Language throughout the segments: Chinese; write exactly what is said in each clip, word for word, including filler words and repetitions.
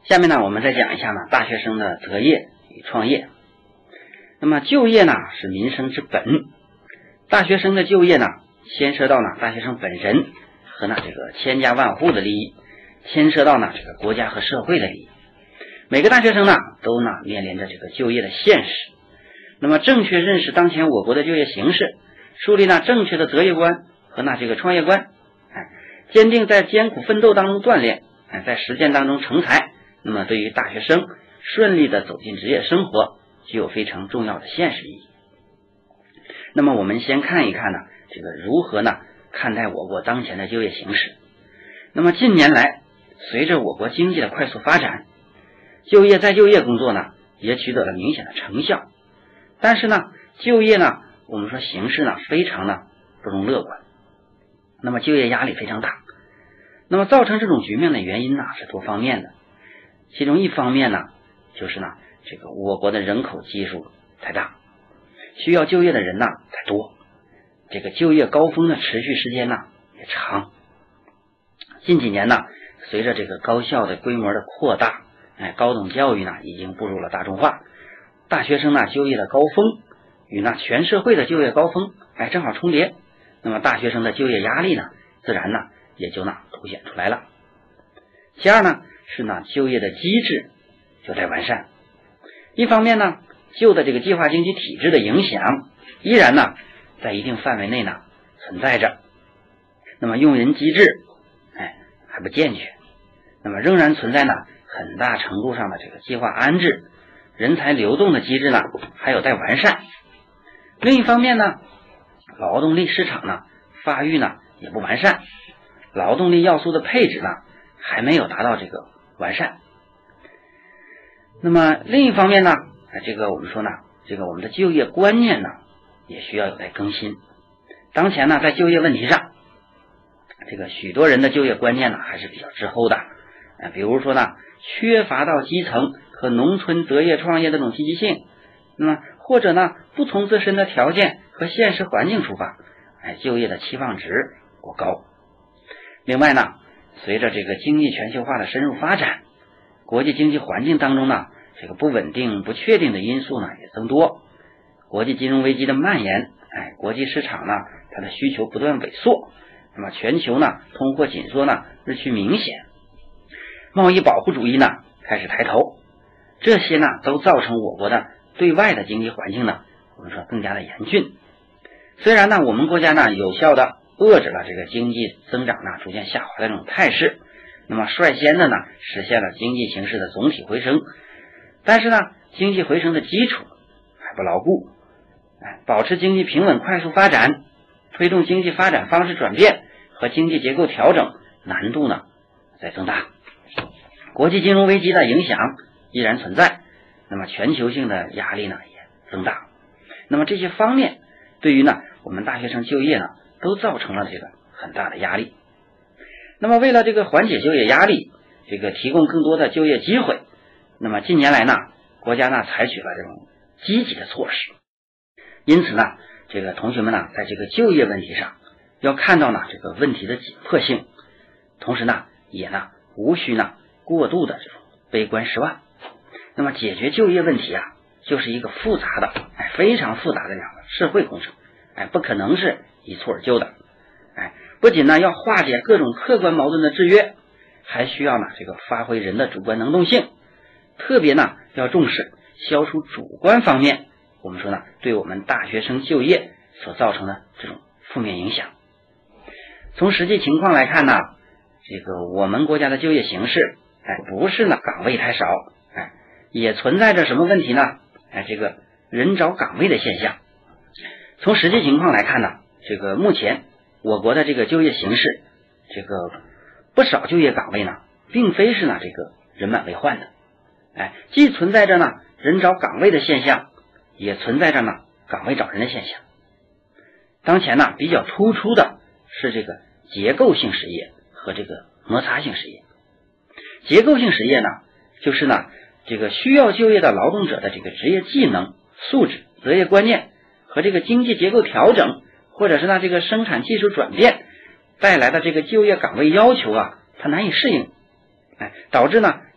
下面呢，我们再讲一下呢大学生的择业与创业。那么就业呢是民生之本，大学生的就业呢牵涉到呢大学生本人和呢这个千家万户的利益，牵涉到呢这个国家和社会的利益。每个大学生呢都呢面临着这个就业的现实。那么正确认识当前我国的就业形势，树立呢正确的择业观和呢这个创业观，哎，坚定在艰苦奋斗当中锻炼，哎，在实践当中成才，那么对于大学生顺利的走进职业生活具有非常重要的现实意义。那么我们先看一看呢这个如何呢看待我国当前的就业形势。那么近年来，随着我国经济的快速发展，就业再就业工作呢也取得了明显的成效，但是呢就业呢我们说形势呢非常呢不容乐观，那么就业压力非常大。那么造成这种局面的原因呢是多方面的，其中一方面呢就是呢这个我国的人口基数太大，需要就业的人呢太多，这个就业高峰的持续时间呢也长。近几年呢，随着这个高校的规模的扩大，哎，高等教育呢已经步入了大众化，大学生呢就业的高峰与那全社会的就业高峰哎正好重叠，那么大学生的就业压力呢自然呢也就呢凸显出来了。其二呢是呢就业的机制有待完善。一方面呢旧的这个计划经济体制的影响依然呢在一定范围内呢存在着，那么用人机制哎还不健全，那么仍然存在呢很大程度上的这个计划安置，人才流动的机制呢还有待完善。另一方面呢劳动力市场呢发育呢也不完善，劳动力要素的配置呢还没有达到这个完善。那么另一方面呢这个我们说呢这个我们的就业观念呢也需要有待更新。当前呢在就业问题上，这个许多人的就业观念呢还是比较滞后的，呃、比如说呢缺乏到基层和农村择业创业的这种积极性，那么或者呢不从自身的条件和现实环境出发，哎，就业的期望值过高。另外呢随着这个经济全球化的深入发展，国际经济环境当中呢这个不稳定不确定的因素呢也增多，国际金融危机的蔓延，哎，国际市场呢它的需求不断萎缩，那么全球呢通货紧缩呢日趋明显，贸易保护主义呢开始抬头，这些呢都造成我国的对外的经济环境呢我们说更加的严峻。虽然呢我们国家呢有效的遏制了这个经济增长呢逐渐下滑的这种态势，那么率先的呢实现了经济形势的总体回升，但是呢经济回升的基础还不牢固，哎，保持经济平稳快速发展，推动经济发展方式转变和经济结构调整难度呢在增大。国际金融危机的影响依然存在，那么全球性的压力呢也增大。那么这些方面对于呢我们大学生就业呢都造成了这个很大的压力。那么为了这个缓解就业压力，这个提供更多的就业机会，那么近年来呢国家呢采取了这种积极的措施。因此呢这个同学们呢在这个就业问题上要看到呢这个问题的紧迫性，同时呢也呢无需呢过度的这种悲观失望。那么解决就业问题啊就是一个复杂的哎非常复杂的两个社会工程，哎不可能是一蹴而就的。哎不仅呢要化解各种客观矛盾的制约，还需要呢这个发挥人的主观能动性，特别呢要重视消除主观方面我们说呢对我们大学生就业所造成的这种负面影响。从实际情况来看呢，这个我们国家的就业形势哎不是呢岗位太少，哎也存在着什么问题呢？哎这个人找岗位的现象。从实际情况来看呢，这个目前我国的这个就业形势，这个不少就业岗位呢并非是呢这个人满为患的，哎既存在着呢人找岗位的现象，也存在着呢岗位找人的现象。当前呢比较突出的是这个结构性失业和这个摩擦性失业。结构性失业呢就是呢这个需要就业的劳动者的这个职业技能、素质、择业观念和这个经济结构调整，或者是呢这个生产技术转变带来的这个就业岗位要求啊它难以适应，哎导致呢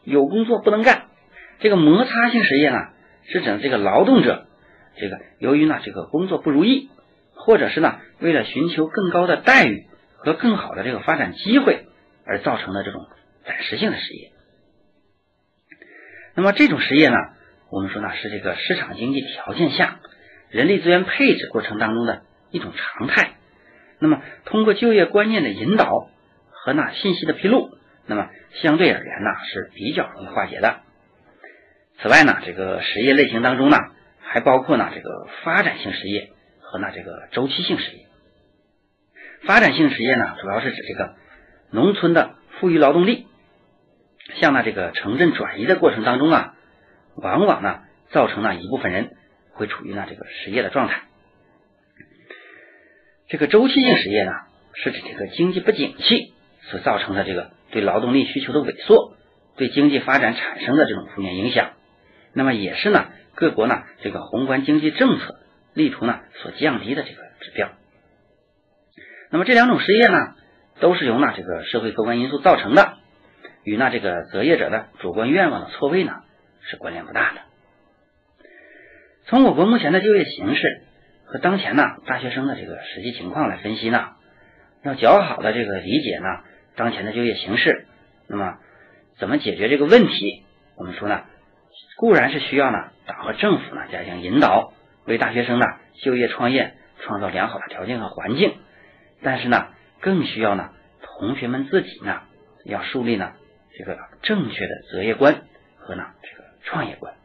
有工作不能干。这个摩擦性失业呢，是指这个劳动者这个由于呢这个工作不如意，或者是呢为了寻求更高的待遇和更好的这个发展机会而造成的这种暂时性的失业。那么这种失业呢，我们说呢是这个市场经济条件下人力资源配置过程当中的一种常态。那么通过就业观念的引导和呢信息的披露，那么相对而言呢是比较容易化解的。此外呢，这个失业类型当中呢，还包括呢这个发展性失业和呢这个周期性失业。发展性失业呢，主要是指这个农村的富裕劳动力向呢这个城镇转移的过程当中啊，往往呢造成呢一部分人会处于呢这个失业的状态。这个周期性失业呢，是指这个经济不景气所造成的这个对劳动力需求的萎缩，对经济发展产生的这种负面影响。那么也是呢各国呢这个宏观经济政策力图呢所降低的这个指标。那么这两种失业呢，都是由呢这个社会客观因素造成的，与呢这个择业者的主观愿望的错位呢是关联不大的。从我国目前的就业形势和当前呢大学生的这个实际情况来分析呢，要较好的这个理解呢当前的就业形势，那么怎么解决这个问题，我们说呢固然是需要呢党和政府呢加强引导，为大学生呢就业创业创造良好的条件和环境，但是呢更需要呢同学们自己呢要树立呢这个正确的择业观和呢这个创业观。